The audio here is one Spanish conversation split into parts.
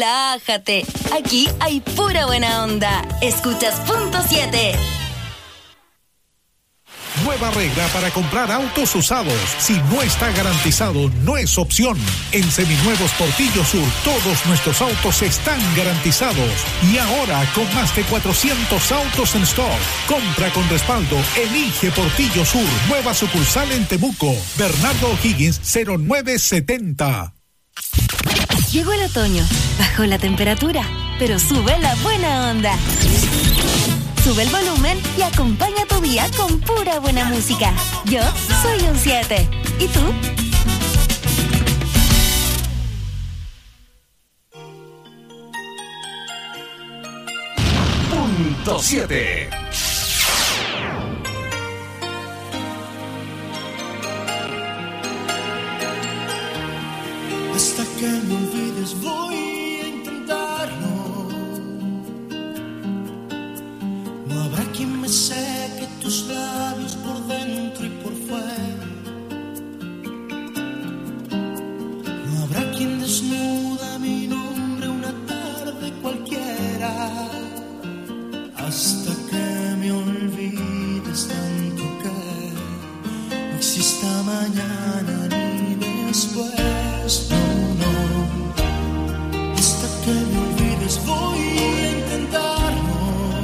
relájate. Aquí hay pura buena onda. Escuchas Punto 7. Nueva regla para comprar autos usados. Si no está garantizado, no es opción. En Seminuevos Portillo Sur, todos nuestros autos están garantizados. Y ahora, con más de 400 autos en stock. Compra con respaldo. Elige Portillo Sur. Nueva sucursal en Temuco. Bernardo O'Higgins, 0970. Llegó el otoño. Bajó la temperatura, pero sube la buena onda. Sube el volumen y acompaña tu día con pura buena música. Yo soy un 7. ¿Y tú? Punto 7. Hasta que me olvides voy a intentarlo. No habrá quien me seque tus labios por dentro y por fuera. No habrá quien desnuda mi nombre una tarde cualquiera. Hasta que me olvides tanto que no exista mañana ni después. No, no. Hasta que me olvides voy a intentarlo.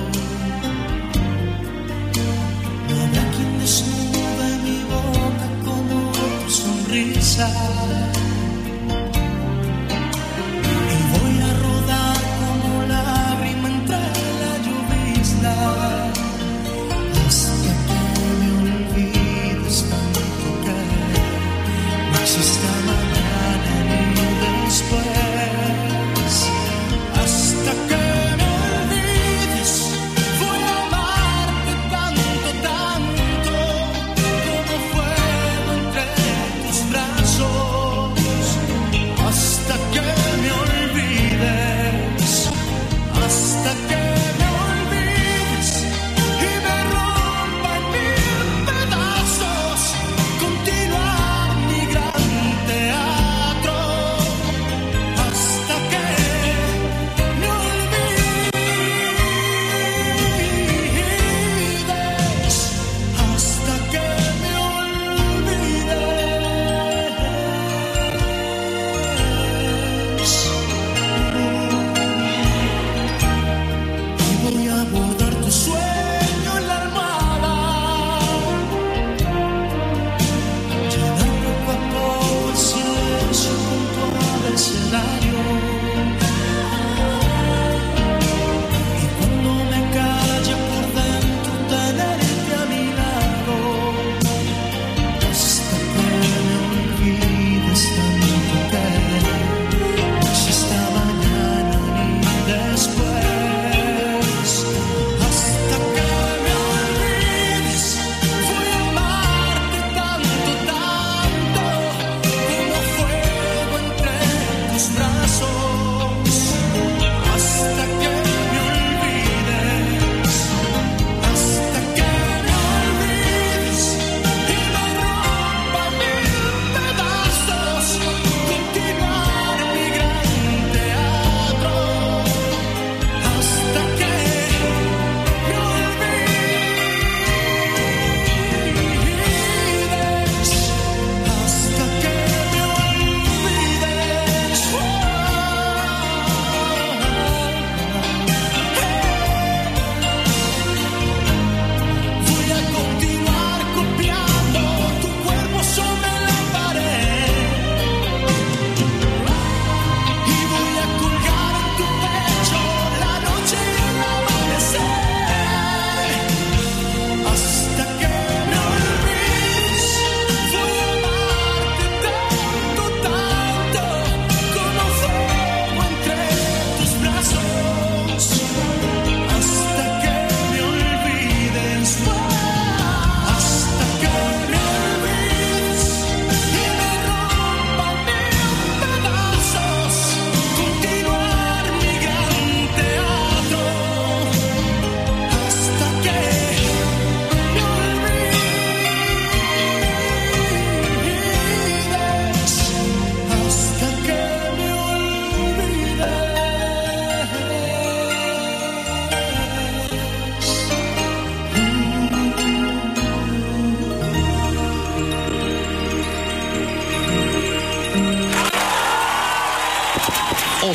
No habrá quien desnude mi boca como tu sonrisa. Y voy a rodar como lágrima entre la llovizna. Hasta que me olvides tanto que no exista mañana ni después. Hasta que me olvides voy a amarte tanto, tanto como fuego entre tus brazos.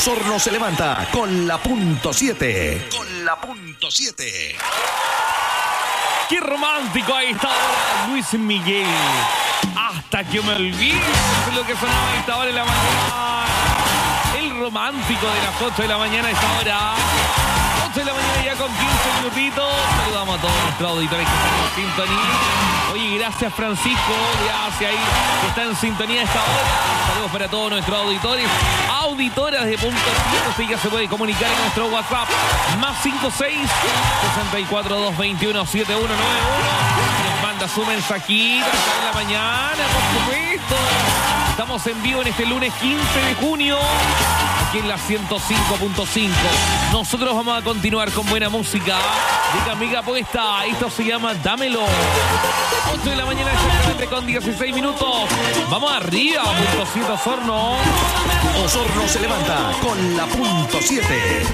Osorno se levanta con la .7. Con la .7. Qué romántico a esta hora, Luis Miguel. Hasta que me olvide de lo que sonaba a esta hora de la mañana. El romántico de las 8 de la mañana a esta hora. 8 de la mañana ya con 15 minutitos. Saludamos a todos nuestros auditores que están en sintonía. Oye, gracias Francisco, gracias ahí que está en sintonía a esta hora. Saludos para todos nuestros auditores, auditoras de Punto 7. Usted ya se puede comunicar en nuestro WhatsApp más 56-64-221-7191. Nos manda su mensajito en la mañana, por supuesto. Estamos en vivo en este lunes 15 de junio, aquí en la 105.5. Nosotros vamos a continuar con buena música de Camila Puesta. Esto se llama Dámelo. 8 de la mañana exactamente con 16 minutos. Vamos arriba, Punto 7 Osorno. Osorno se levanta con la .7.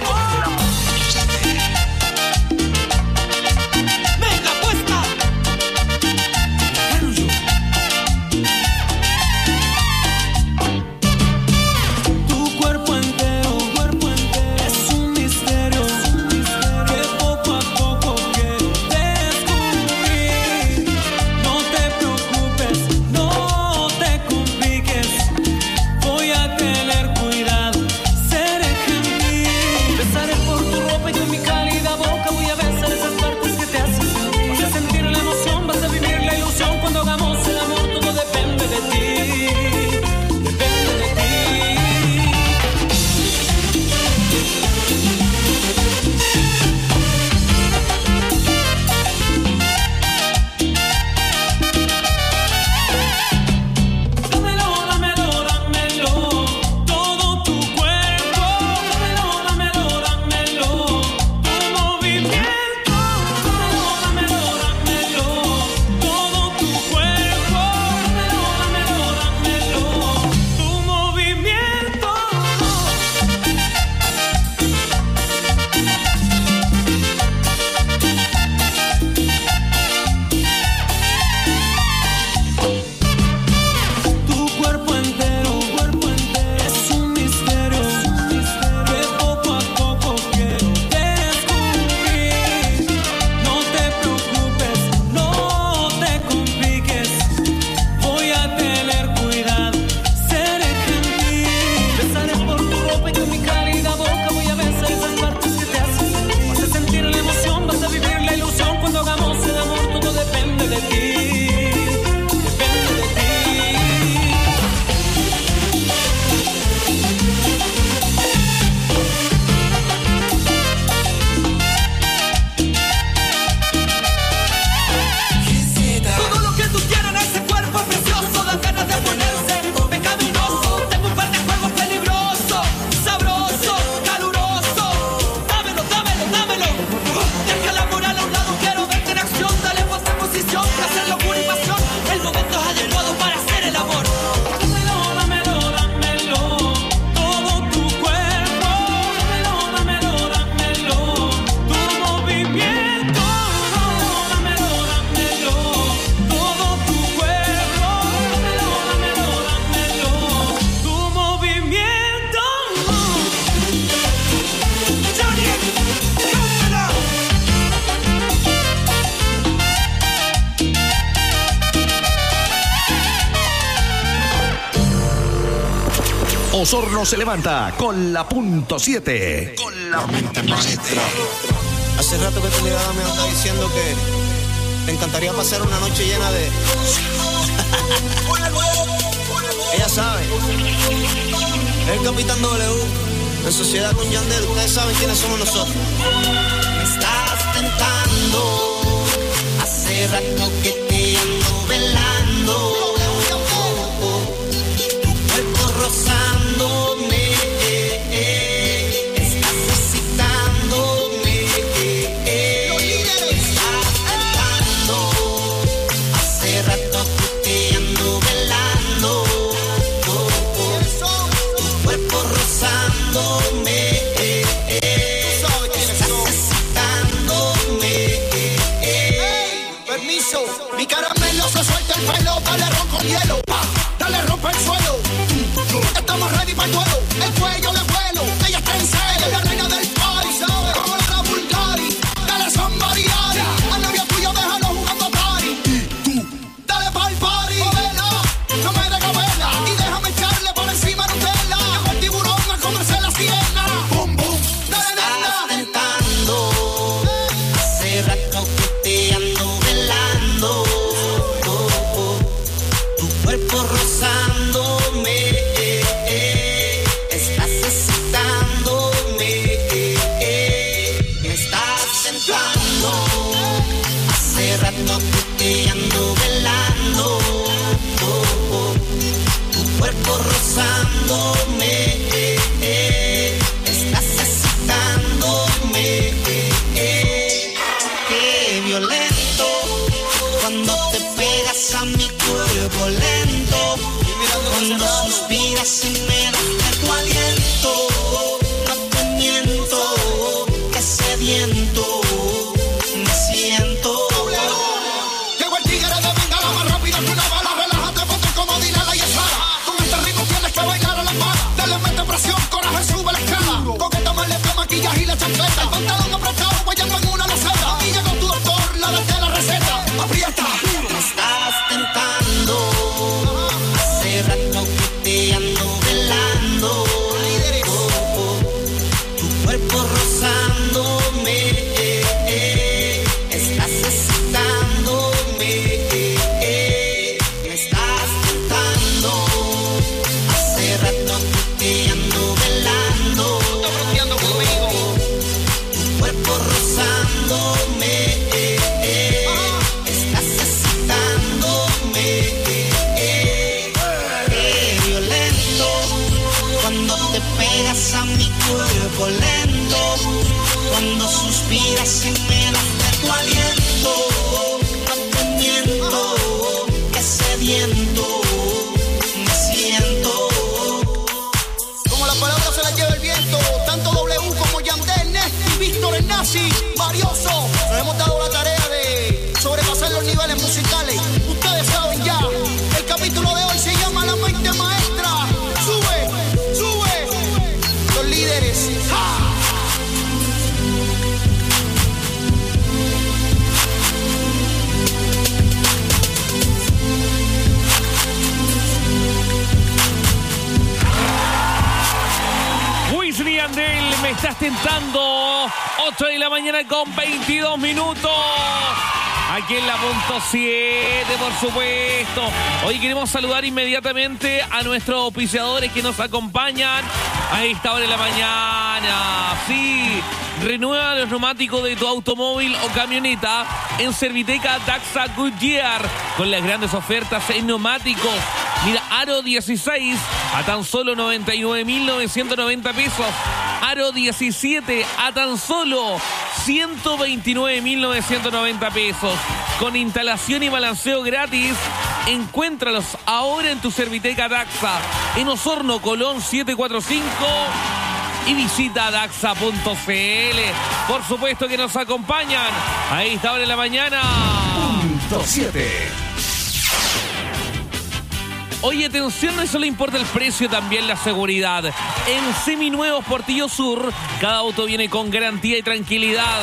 Osorno se levanta con la .7. Con la .7. Hace rato que tu mirada me anda diciendo que te encantaría pasar una noche llena de... Ella sabe. El Capitán W. En sociedad con Yandel. Ustedes saben quiénes somos nosotros. Me estás tentando. Hace rato que te ando velando. Rozándome, estás excitándome, estás tentando. Hace rato que te ando velando, tu cuerpo rozándome, estás excitándome. Permiso, mi caramelo se suelta el pelo, dale ron con hielo, dale rompe el suelo. Estamos ready para el duelo, el cuello de vuelo. que te ando velando. Tu cuerpo rozándome, estás excitándome. Qué violento cuando te pegas a mi cuerpo lento. Cuando suspiras y me das tu aliento. No te miento, que sediento me siento. Llegó el tigre de bengala más rápido que una bala. Relájate, ponte como Dinala y Sara. Con este ritmo tienes que bailar a la par. Dale, mete presión, coraje, sube la escala. Coqueta, maleta, maquillaje y la chancleta. El pantalón apretado, guayando en una loseta. Y llegó tu doctor, la de la receta. Aprieta. Me estás tentando. Hace rato que te ando velando. Tu cuerpo rozándome. Estás excitándome. Me estás tentando. Hace rato que te ando velando. Tu cuerpo rozándome. Estás excitándome. Qué violento cuando te pegas a mi cuerpo lento. Cuando suspiras y me das de tu aliento. No te miento, que sediento me siento. Como la palabra se la lleva el viento, tanto W como Yandel, Nesti, Víctor, el Nazi, Marioso, nos hemos dado la tarea de sobrepasar los niveles musicales. Ustedes saben ya, el capítulo de hoy se llama La Mente Maestra. Sube, sube, los líderes. ¡Ja! Wisin y Yandel, me estás tentando. 8 de la mañana con 22 minutos. Aquí en la punto 7, por supuesto. Hoy queremos saludar inmediatamente a nuestros auspiciadores que nos acompañan a esta hora de la mañana. Sí, renueva los neumáticos de tu automóvil o camioneta en Serviteca Daxa Goodyear con las grandes ofertas en neumáticos. Mira, aro 16 a tan solo 99.990 pesos. Aro 17 a tan solo 129.990 pesos. Con instalación y balanceo gratis. Encuéntralos ahora en tu Serviteca Daxa. En Osorno, Colón 745. Y visita daxa.cl. Por supuesto que nos acompañan a esta hora de la mañana. Punto 7. Oye, atención, no solo importa el precio, también la seguridad. En Seminuevos Portillo Sur, cada auto viene con garantía y tranquilidad.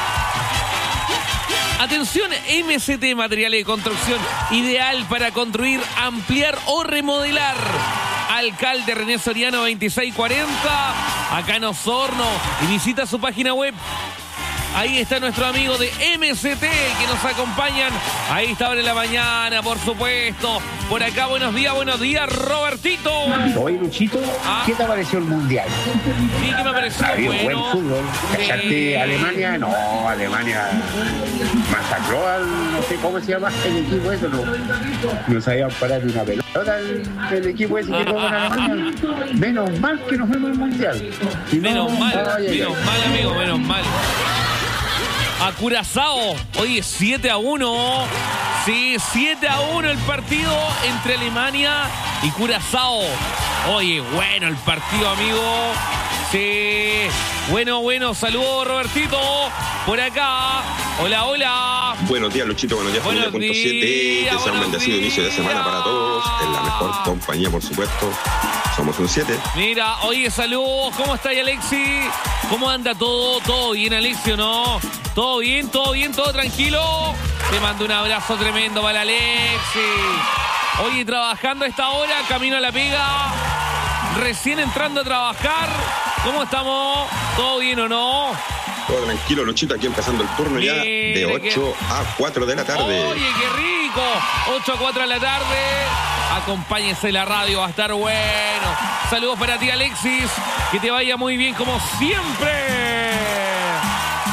Atención, MCT, materiales de construcción, ideal para construir, ampliar o remodelar. Alcalde René Soriano 2640, acá en Osorno. Y visita su página web. Ahí está nuestro amigo de MCT que nos acompañan. Ahí está ahora en la mañana, por supuesto. Por acá, buenos días, Robertito. Oye, Luchito, ¿qué te pareció el Mundial? Sí, ¿qué me pareció? Había bueno, buen fútbol. ¿Cachaste Alemania? No, Alemania masacró al, no sé cómo se llama el equipo eso, no sabían parar de una pelota el equipo ese que jugó en Alemania. Menos mal que nos fuimos al Mundial. Menos mal, amigo, menos mal. A Curazao, oye, 7-1. Sí, 7-1 el partido entre Alemania y Curazao. Oye, bueno el partido, amigo. Sí, bueno, saludos, Robertito. Por acá, hola. Buenos días, Luchito, buenos días, familia punto 7. Que sea un bendecido inicio de semana para todos. En la mejor compañía, por supuesto. Somos un 7. Mira, oye, saludos. ¿Cómo está Alexi? ¿Cómo anda todo? ¿Todo bien, Alexi, o no? ¿Todo bien? ¿Todo tranquilo? Te mando un abrazo tremendo para Alexi. Oye, trabajando a esta hora, camino a la pega. Recién entrando a trabajar. ¿Cómo estamos? ¿Todo bien o no? Todo tranquilo, Luchito, aquí empezando el turno ya de 8 a 4 de la tarde. Oye, qué rico. 8 a 4 de la tarde. Acompáñese la radio, va a estar bueno. Saludos para ti, Alexis. Que te vaya muy bien como siempre.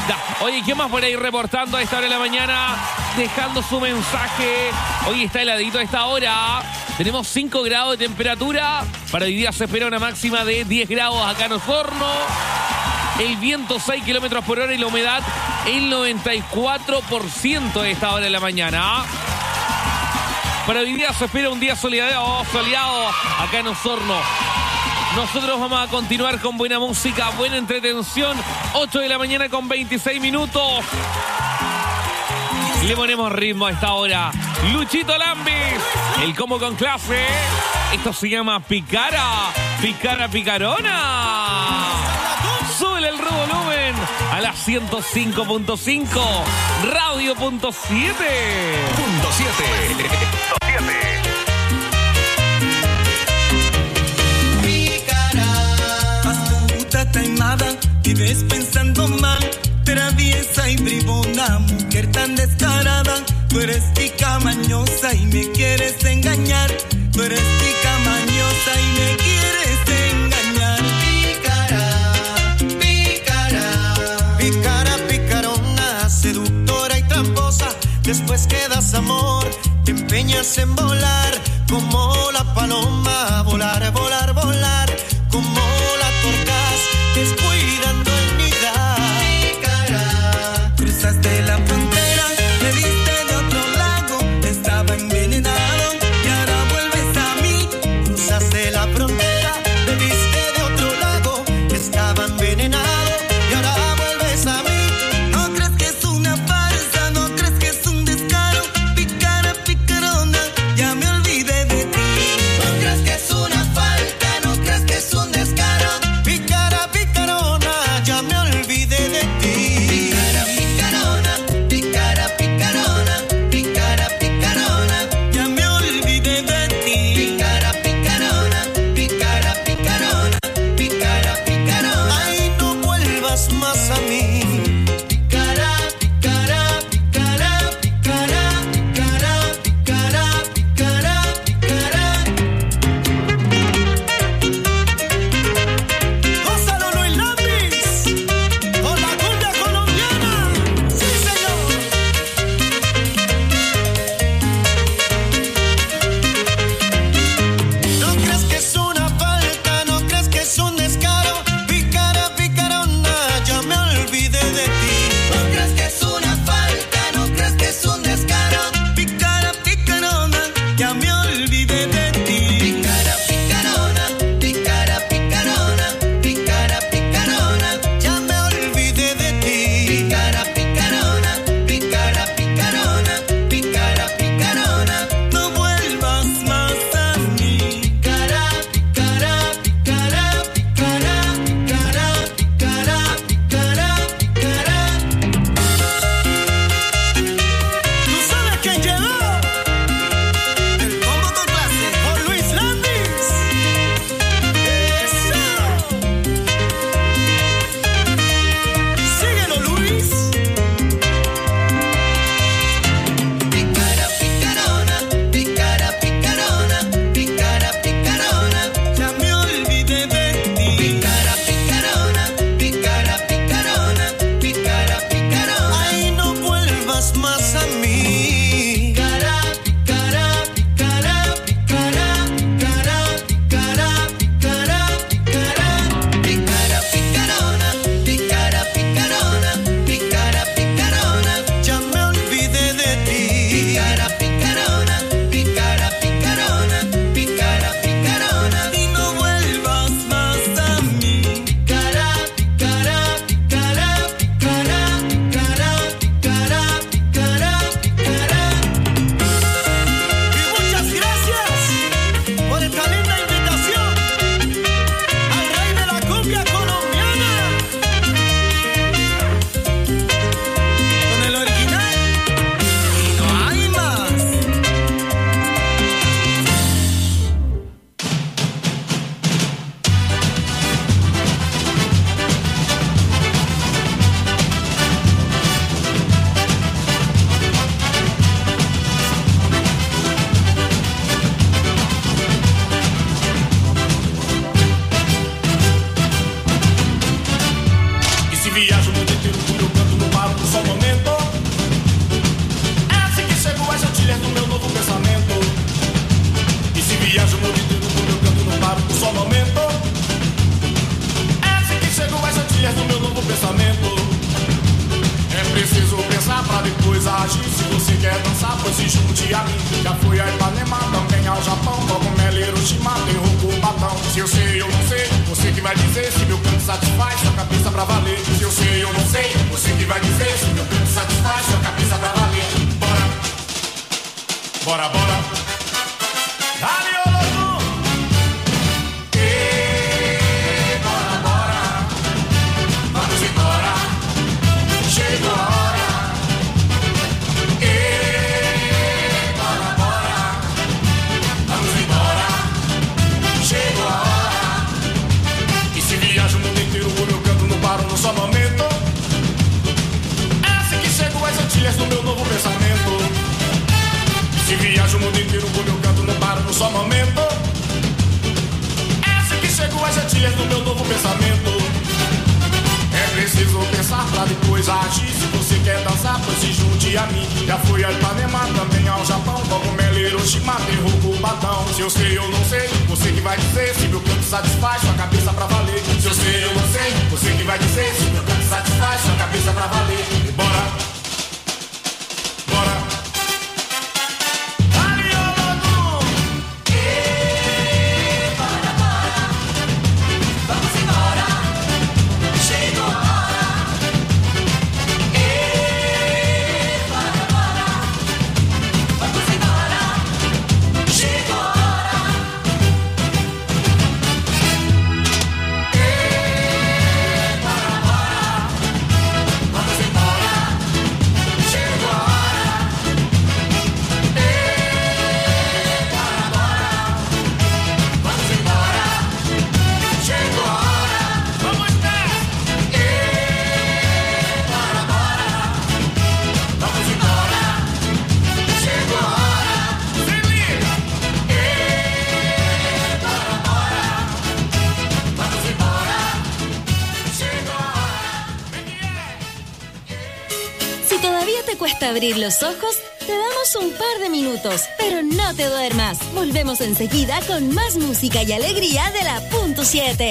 Oye, ¿qué más por ahí reportando a esta hora de la mañana? Dejando su mensaje. Hoy está heladito a esta hora. Tenemos 5 grados de temperatura. Para hoy día se espera una máxima de 10 grados acá en Osorno. El viento 6 kilómetros por hora y la humedad el 94% a esta hora de la mañana. Para hoy día se espera un día soleado acá en Osorno. Nosotros vamos a continuar con buena música, buena entretención. 8 de la mañana con 26 minutos. Le ponemos ritmo a esta hora. Luchito Lambis, el combo con clase. Esto se llama Picara, Picara Picarona. Sube el volumen a las 105.5, radio.7. Astuta, taimada, vives pensando mal, traviesa y bribona, mujer tan descarada. Tú eres tica mañosa y me quieres engañar. Tú eres tica mañosa y me quieres engañar. Pícara, picarona, seductora y tramposa. Después que das amor, te empeñas en volar como la paloma. Volar, volar, volar como la torcaz, descuidando el nidal. Pícara, cruzaste la frontera, me viste de otro lado, estaba envenenado y ahora vuelves a mí. Cruzaste la frontera, me viste de otro lado, estaba envenenado. Falta junte a mim. Já fui a Ipanema, também ao Japão, Cogumelo, Hiroshima, tem Cubatão. Se eu sei, eu não sei, você que vai dizer se meu canto satisfaz sua cabeça pra valer. Se eu sei, eu não sei, você que vai dizer se meu canto satisfaz sua cabeça pra valer. Bora, bora, bora. Dale, ô louco! Ei, bora, bora. Vamos embora. Chegou a hora. Ei, bora, bora. Vamos embora. Chegou a hora. E se viaja o mundo inteiro, o meu canto não paro num só momento. É assim que chego às Antilhas do meu novo pensamento. Se viajo o mundo inteiro com meu canto, não paro num só momento. É assim que chego às Antilhas do meu novo pensamento. É preciso pensar pra depois agir. Se você quer dançar, pois se junte a mim. Já fui a Ipanema, também ao Japão, Cogumelo, Hiroshima, tem Cubatão. Se eu sei, eu não sei, você que vai dizer se meu canto satisfaz sua cabeça pra valer. Se eu sei, eu não sei, você que vai dizer se meu canto satisfaz sua cabeça pra valer. E bora, bora. Cuesta abrir los ojos, te damos un par de minutos, pero no te duermas. Volvemos enseguida con más música y alegría de la Punto 7.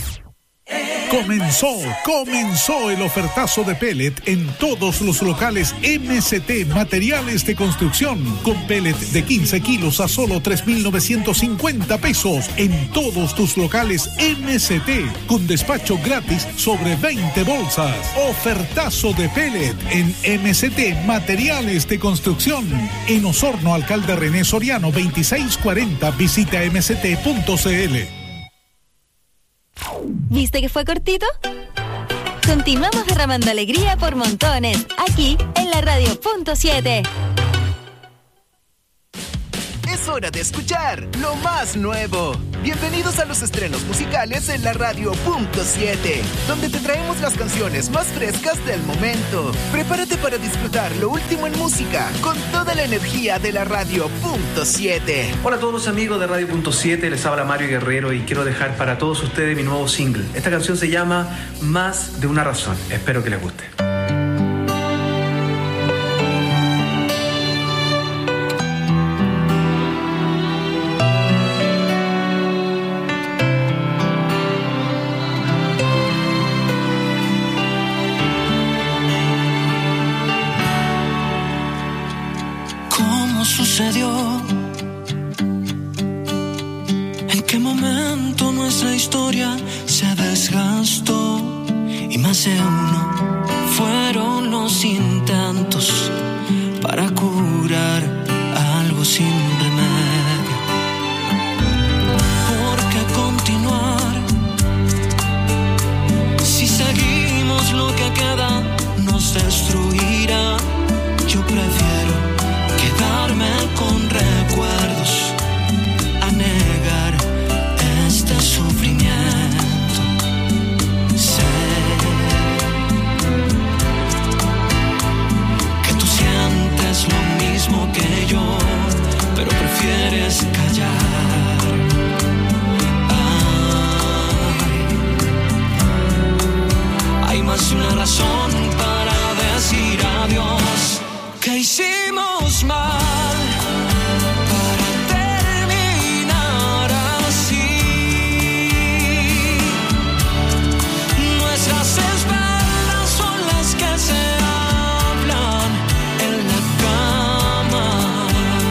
Comenzó el ofertazo de pellet en todos los locales MCT Materiales de Construcción, con pellet de 15 kilos a solo 3,950 pesos en todos tus locales MCT, con despacho gratis sobre 20 bolsas. Ofertazo de pellet en MCT Materiales de Construcción, en Osorno, Alcalde René Soriano 2640. Visita mct.cl. ¿Viste que fue cortito? Continuamos derramando alegría por montones, aquí en la Radio Punto 7. Es hora de escuchar lo más nuevo. Bienvenidos a los estrenos musicales en la Radio Punto 7, donde te traemos las canciones más frescas del momento. Prepárate para disfrutar lo último en música con toda la energía de la Radio Punto 7. Hola a todos los amigos de Radio Punto 7, les habla Mario Guerrero y quiero dejar para todos ustedes mi nuevo single. Esta canción se llama Más de una razón. Espero que les guste. Sucedió? ¿En qué momento nuestra historia se desgastó? Y más de uno fueron los intentos para curar algo sin remedio. ¿Por qué continuar? Si seguimos, lo que queda nos destruirá. Yo prefiero quedarme con recuerdos a negar este sufrimiento. Sé que tú sientes lo mismo que yo, pero prefieres callar. Hay más de una razón para decir adiós. ¿Qué hicimos mal para terminar así? Nuestras espaldas son las que se hablan en la cama.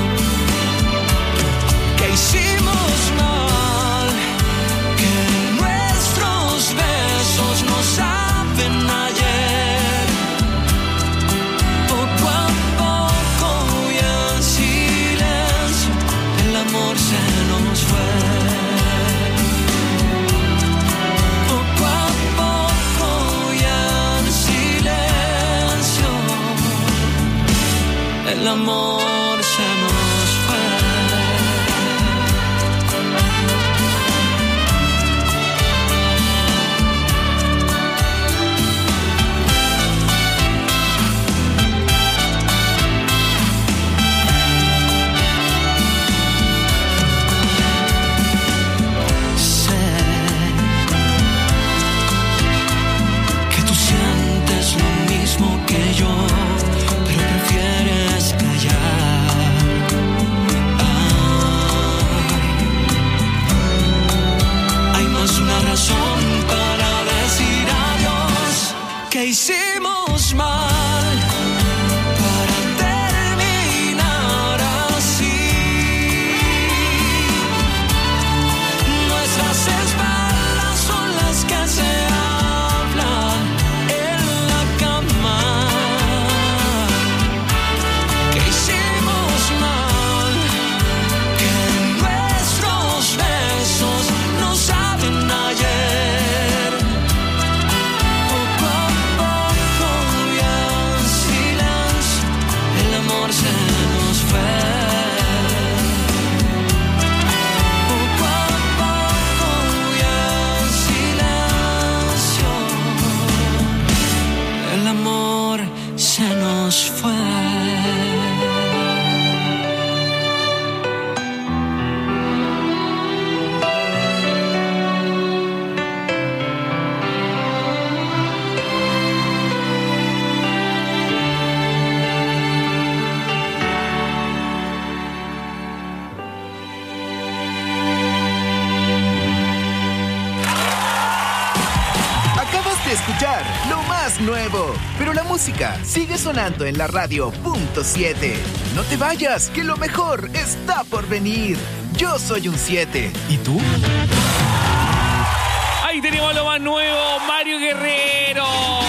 lo más nuevo. Pero la música sigue sonando en la radio .7. No te vayas, que lo mejor está por venir. Yo soy un 7. ¿Y tú? Ahí tenemos lo más nuevo, Mario Guerrero.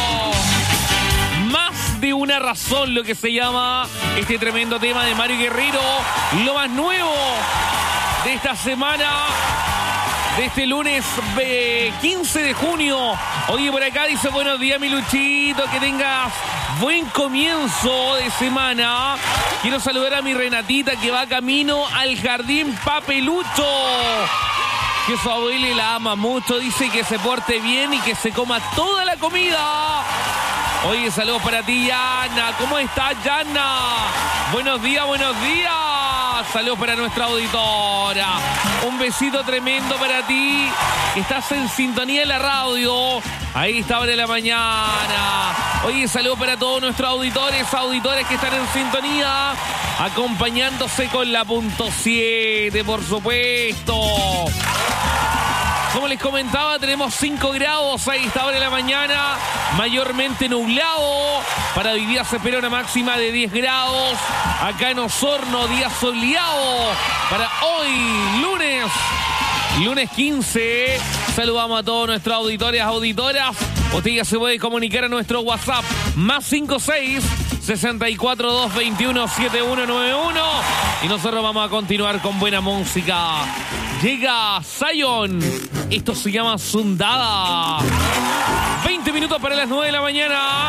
Más de una razón, lo que se llama este tremendo tema de Mario Guerrero. Lo más nuevo de esta semana, de este lunes 15 de junio. Oye, por acá dice: buenos días, mi Luchito, que tengas buen comienzo de semana. Quiero saludar a mi Renatita, que va camino al jardín Papelucho, que su abuela la ama mucho. Dice que se porte bien y que se coma toda la comida. Oye, saludos para ti, Yana. ¿Cómo estás, Yana? Buenos días, buenos días. Saludos para nuestra auditora. Un besito tremendo para ti, que estás en sintonía de la radio. Ahí está, hora de la mañana. Oye, saludos para todos nuestros auditores, auditoras que están en sintonía, acompañándose con la .7, por supuesto. Como les comentaba, tenemos 5 grados a esta hora de la mañana, mayormente nublado. Para hoy día se espera una máxima de 10 grados. Acá en Osorno, día soleado. Para hoy, lunes 15. Saludamos a todos nuestros auditores, auditoras. Usted ya se puede comunicar a nuestro WhatsApp, más 56 642 21 7191. Y nosotros vamos a continuar con buena música. Llega Zion. Esto se llama Sundada. 20 minutos para las 9 de la mañana.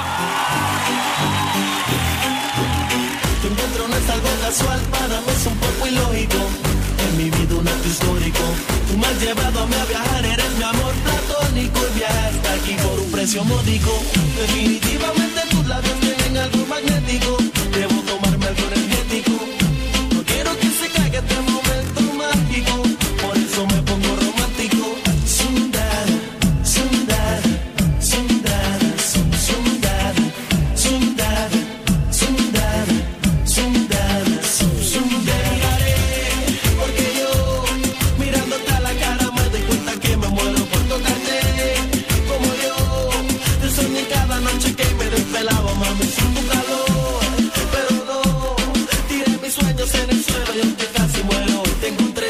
Tu encuentro no es algo casual, para mí es un poco ilógico. En mi vida un acto histórico. Tú me has llevado a mí a viajar, eres mi amor platónico. Y viajaste aquí por un precio módico. Definitivamente tus labios tienen algo magnético. Debo tomarme algo energético. No quiero que se caiga este momento mágico. Por eso me pongo romántico. Sundada, sundada, sundada, sundada, sundada, sundada, sundada, sundada. Porque yo, mirándote a la cara, me doy cuenta que me muero por tocarte. Como yo, te soñé cada noche que me desvelaba, mami, sin tu calor. Pero no, tiré mis sueños en el suelo y aunque casi muero, te encontré.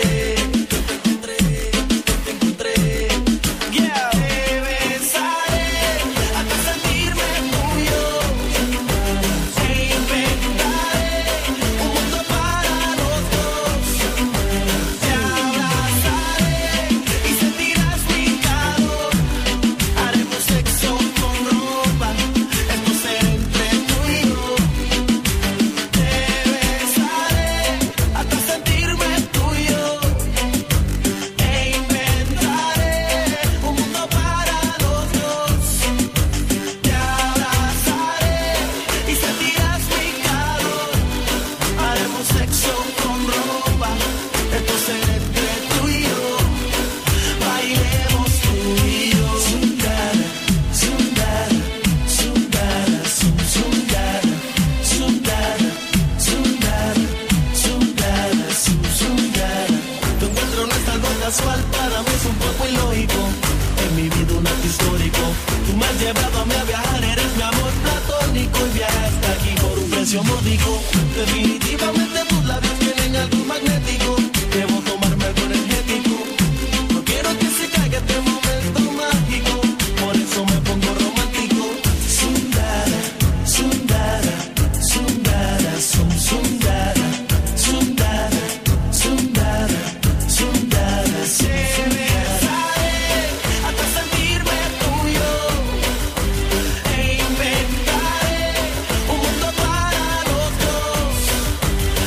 Casual, para mí es un poco ilógico. En mi vida un acto histórico. Tú me has llevado a mí a viajar, eres mi amor platónico. Y viajaste aquí por un precio módico. Definitivamente tus labios tienen algo magnético. Debo tomarme algo energético. No quiero que se caiga este momento mágico. Por eso me pongo romántico. Sundada, sundada, sundada, sundada, sundada, sundada, sundada. Te besaré hasta sentirme tuyo e inventaré un mundo para los dos.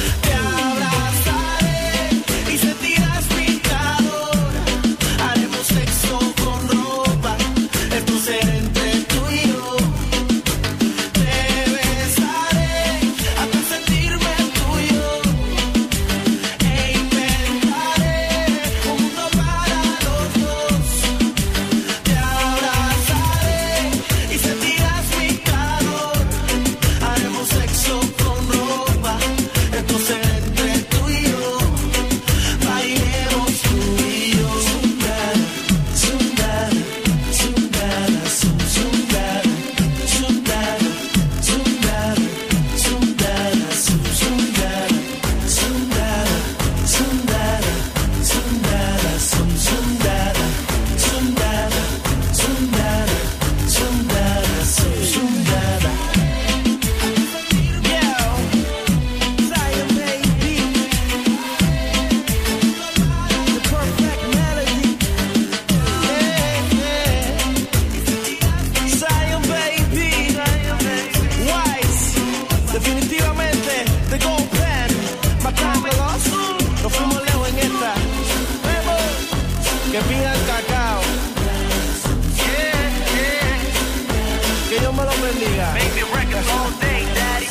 Que pidan cacao. Que Dios me lo bendiga. Make records all day, daddy.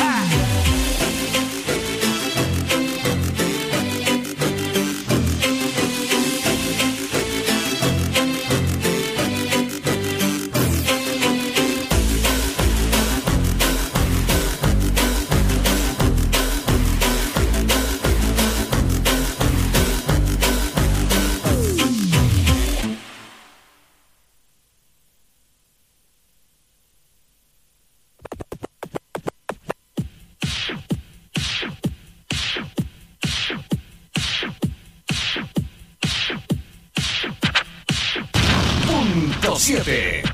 Punto 7.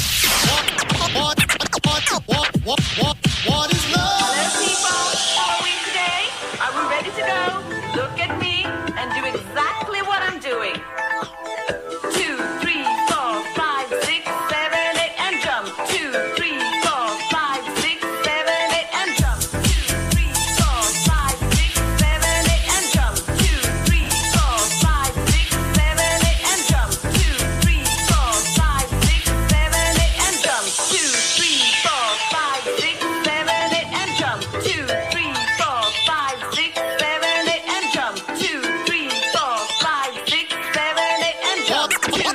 What is love? Hello, people. How are we today? Are we ready to go? Look at me and do exactly what I'm doing. 2, 3, 4, 5, 6, 7, 8, and jump. 2, 3, 4, 5, 6, 7, 8, and jump. 2, 3, 4, 5, 6, 7, 8, and jump. 2, 3, 4, 5, 6, 7, 8, and jump. 2, 3, 4, 5, 6, 7, 8, and jump. 2, 3, 4, 5, 6, 7, 8, and jump. 2, 3, 4, 5, 6, 7, 8, and jump. 2, 3, 4, 5, 6, 7, 8, and jump. 2, 3, 4, 5, 6, 7, 8, and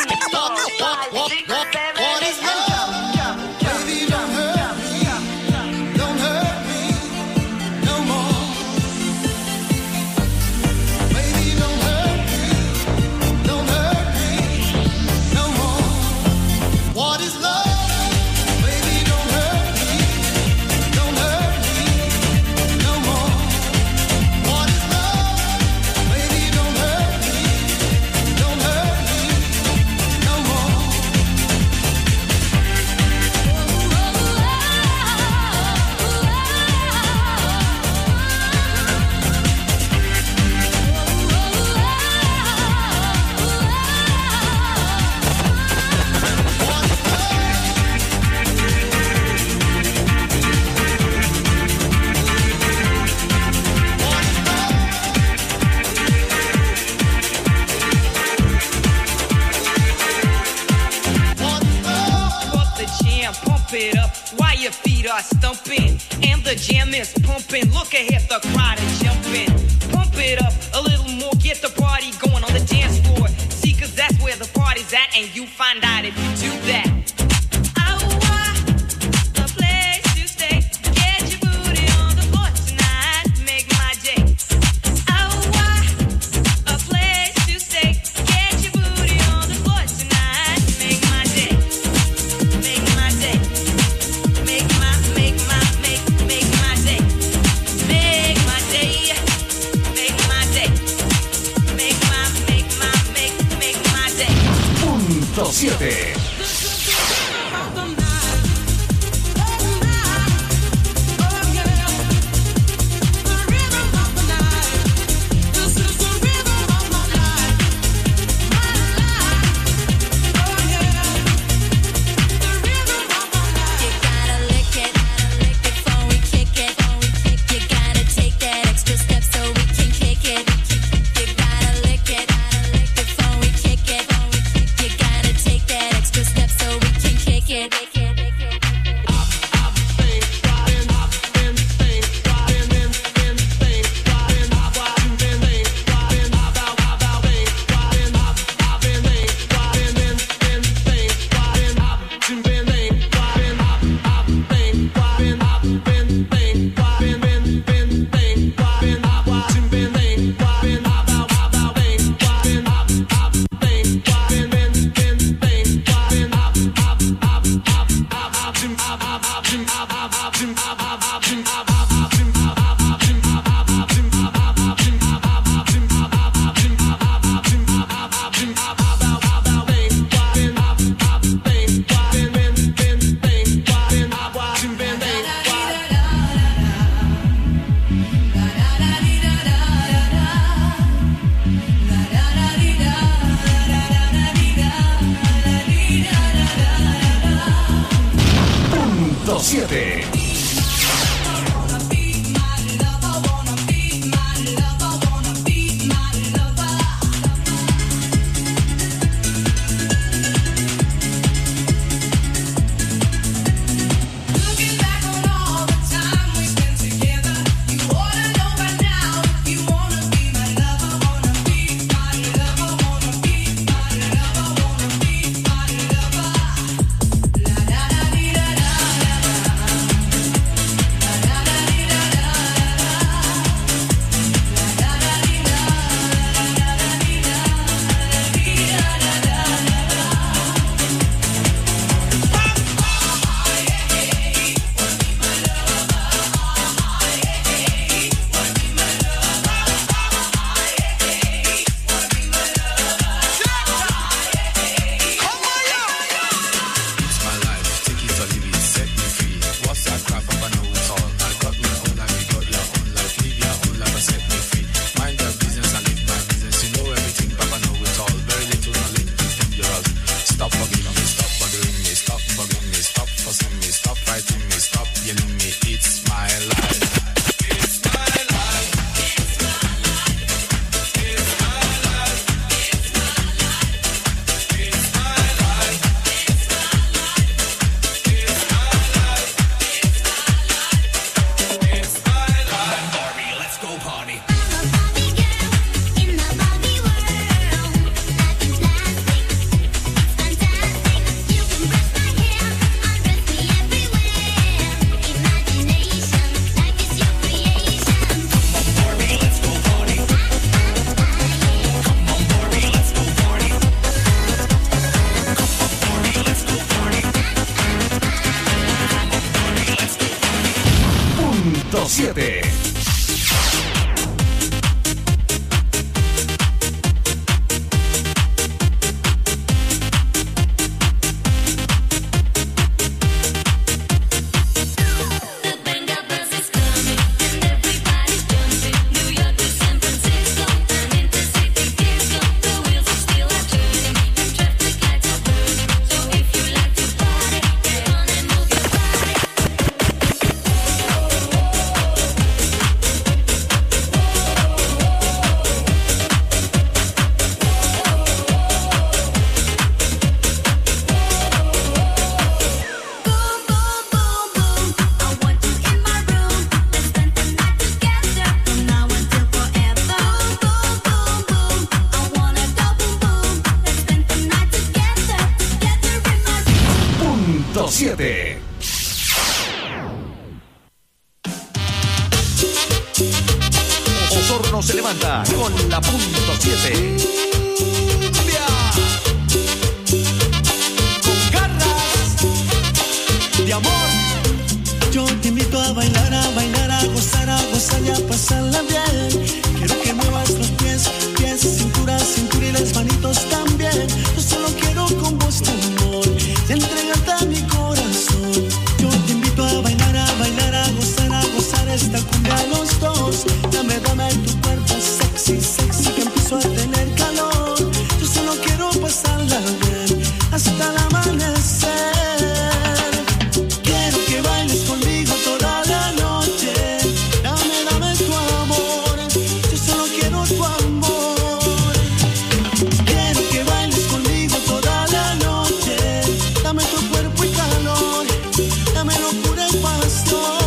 jump. Baby, don't hurt me. Don't hurt me no more. Baby, don't hurt me. Don't hurt me no more. What is love? Baby, don't hurt me. Don't hurt me no more. What is love? Baby, don't hurt me. Don't hurt me no more. Up the jam, pump it up while your feet are stumping. And the jam is pumping. Look ahead, the crowd is jumping. Pump it up a little more, get the party going on the dance floor. See, cause that's where the party's at, and you find out if you do that. A place to stay. Get your booty on the floor tonight. Make my day. A place to stay. Get your booty on the floor tonight. Make my day. Make my day. Make my day. Make my day. Make my day. Make my day. Make my day. Punto 7. Extra 7. Osorno se levanta con la punto 7. Con garras de amor. Yo te invito a bailar, a gozar y a pasarla bien. Quiero que muevas los pies, cintura y las manitos también. Yo solo quiero con vos tu amor y entregarte a mi corazón. Yo te invito a bailar, a gozar esta cumbia a los dos. Dame tu cuerpo sexy, que empiezo a tener calor. Yo solo quiero pasarla bien hasta el amanecer. Quiero que bailes conmigo toda la noche. Dame tu amor. Yo solo quiero tu amor. Quiero que bailes conmigo toda la noche. Dame tu cuerpo y calor. Dame locura y pasión.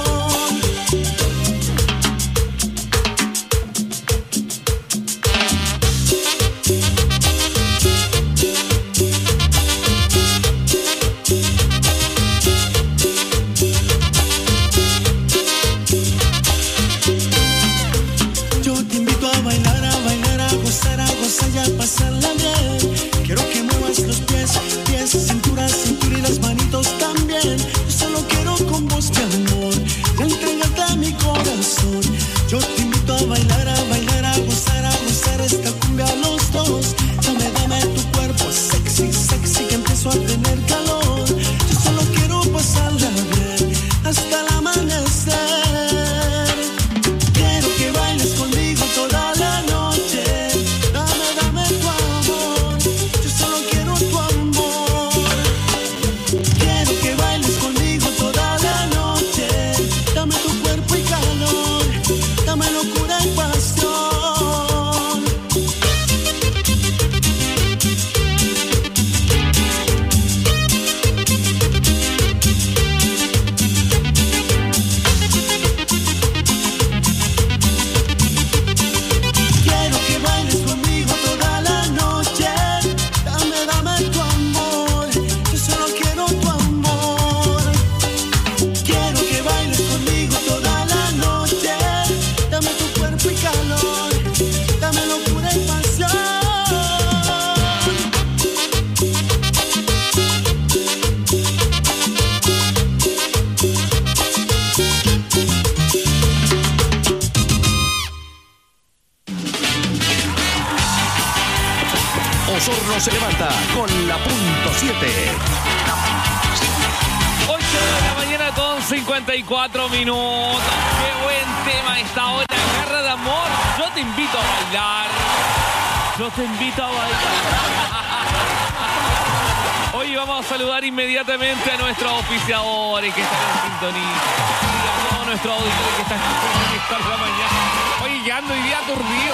A pasarla bien. Quiero que muevas los pies, cintura y las manitos también. Yo solo quiero con vos mi amor y entregarte a mi corazón. Yo te invito a bailar, a gozar esta cumbia a los dos. Dame tu cuerpo sexy, que empiezo a tener calor. Yo solo quiero pasarla bien hasta el amanecer. Quiero que bailes conmigo toda la noche. Dame tu amor, yo solo quiero tu amor. Quiero que bailes conmigo toda la noche. Dame tu cuerpo y calor, dame locura y pasión. Quiero que bailes conmigo toda la noche. Dame tu amor. Yo solo quiero tu amor. Quiero que bailes conmigo toda la noche. Dame tu cuerpo y calor. Dame locura y pasión. Osorno se levanta con la punto 7. 8 de la mañana con 54 minutos. Qué buen tema esta hora. Guerra de amor. Yo te invito a bailar. Yo te invito a bailar. Hoy vamos a saludar inmediatamente a nuestros auspiciadores que están en sintonía. Y a todos nuestros auditores que están en la mañana. Oye, ya ando hoy día aturdido.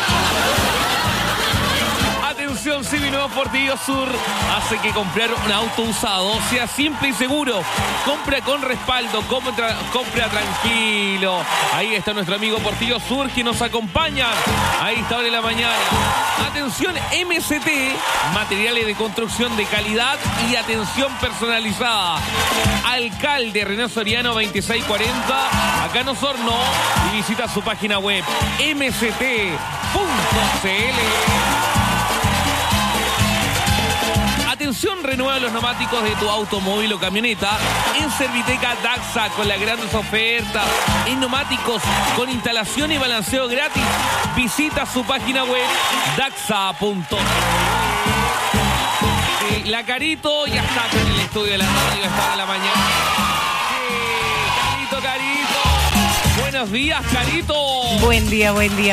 Atención, Seminuevos Portillo Sur hace que comprar un auto usado sea simple y seguro. Compra con respaldo, compra tranquilo. Ahí está nuestro amigo Portillo Sur que nos acompaña a esta hora de la mañana. Atención, MCT, materiales de construcción de calidad y atención personalizada. Alcalde René Soriano 2640, acá en Osorno, y visita su página web mct.cl. Atención, renueva los neumáticos de tu automóvil o camioneta en Serviteca Daxa con las grandes ofertas en neumáticos con instalación y balanceo gratis. Visita su página web daxa.cl. La Carito ya está en el estudio de la radio esta de la mañana. Carito. Buenos días, Carito. Buen día.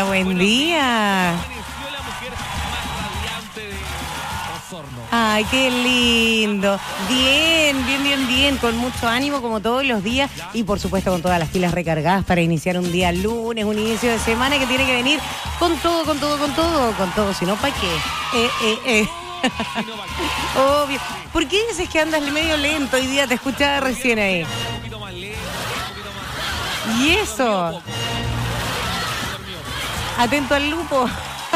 Ay, qué lindo. Bien, con mucho ánimo como todos los días y por supuesto con todas las pilas recargadas para iniciar un día lunes, un inicio de semana que tiene que venir con todo, si no, ¿para qué? Obvio. ¿Por qué dices que andas medio lento hoy día? Te escuchaba recién ahí. ¿Y eso? Atento al lupo.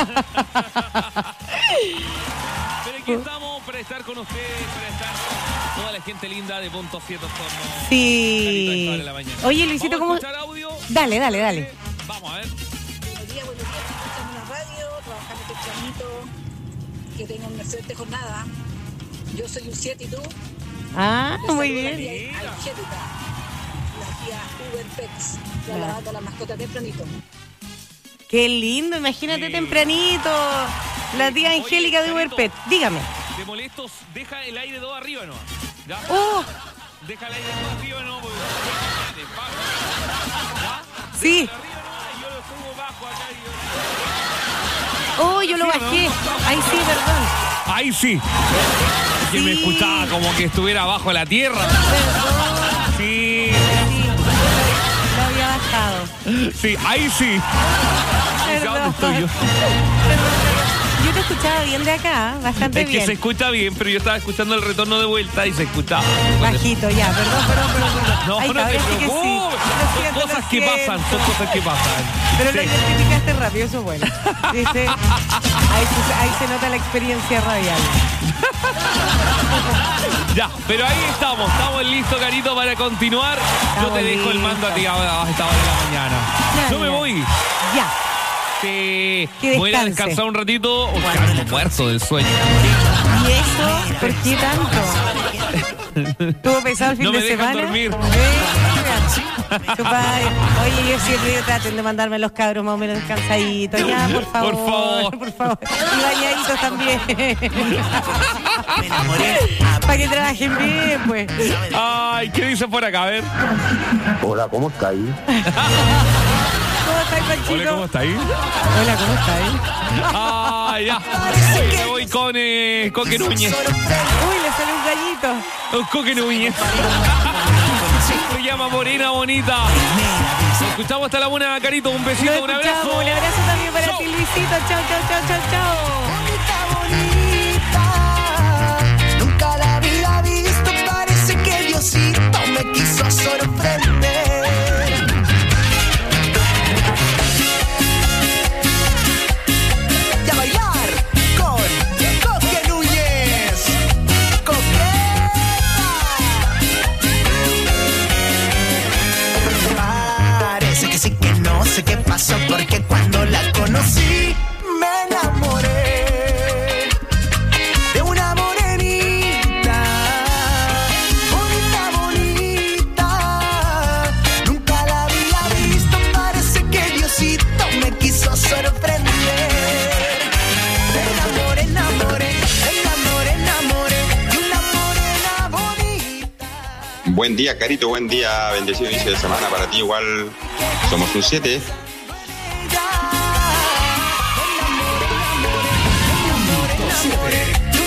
Pero aquí estamos para estar con ustedes, para estar toda la gente linda de Punto 7 Osorno. Sí. Oye, Luisito, ¿cómo? Audio? Dale. Vamos a ver. Buenos días, escuchando la radio, trabajando tempranito, que tengan una excelente jornada. Yo soy un 7 y tú. Ah, Les muy saludo bien. a la tía Angélica, la tía Uber Pets, lavando la mascota tempranito. Qué lindo, imagínate tempranito. La tía Angélica de Uber Pet. Dígame. De molestos, deja el aire 2 arriba, ¿no? ¿Ya? ¡Oh! Deja el aire 2 arriba, ¿no? Porque... Sí. Yo lo subo bajo acá y Oh, yo lo bajé. Ahí sí, perdón. Ahí sí. Que me escuchaba como que estuviera bajo la tierra. Sí. Lo había bajado. Sí, ahí sí. ¿Dónde estoy yo? Yo te escuchaba bien de acá, bastante bien. Es que se escucha bien, pero yo estaba escuchando el retorno de vuelta y se escuchaba. Bajito, ya, perdón. No, Ay, no te cabrón, sí que preocupes. sí. Son cosas que pasan, Pero Sí. lo identificaste rápido, eso es bueno. ¿Viste? Ahí se nota la experiencia radial. Ya, pero ahí estamos listos, Carito, para continuar. Yo te dejo el mando a ti a esta hora de la mañana. Yo me voy. Ya. Sí. Que Voy a ir a descanse. descansar un ratito. Ando muerto del sueño. ¿Y eso? ¿Por qué tanto? ¿Estuvo pesado el fin No me de dejan semana? dormir. Tu padre. Oye, yo siempre traten de mandarme los cabros más o menos descansaditos. Ya, por favor. Por favor. Y bañaditos también. Para que trabajen bien, pues. Ay, ¿qué dice por acá? A ver. Hola, ¿cómo está ahí? ¿Cómo estáis, Panchito? Hola, ¿cómo está ahí? Hola, ¿cómo estáis? Ah, ya. Me voy con Coque Núñez. Uy, le sale un gallito. Coque Núñez. Se llama Morena Bonita. Nos escuchamos hasta la 1, Carito. Un besito, un abrazo. Un abrazo también para ti, Luisito. Chao. Nunca la había visto, parece que Diosito me quiso sorprender. Y a bailar con Coque Núñez. Parece que sí que no sé qué pasó, porque cuando la conocí me enamoré de una morenita, bonita. Nunca la había visto, parece que Diosito me quiso sorprender. Me enamoré de una morena bonita. Buen día, Carito, buen día, bendecido inicio de semana para ti. Igual somos un 7. Siete.